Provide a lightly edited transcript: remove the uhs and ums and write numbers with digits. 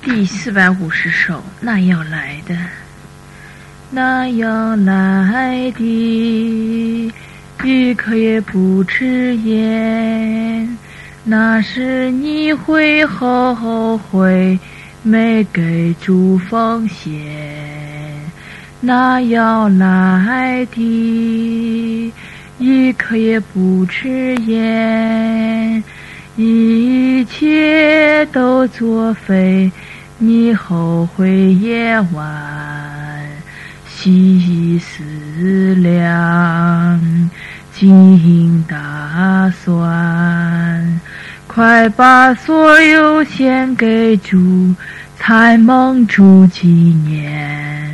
第450首，那要来的，那要来的，一刻也不迟延。那时你会后悔没给主奉献。那要来的，一刻也不迟延。一切都作废，你后悔也晚。细思量，精打算，快把所有献给主，才蒙主纪念。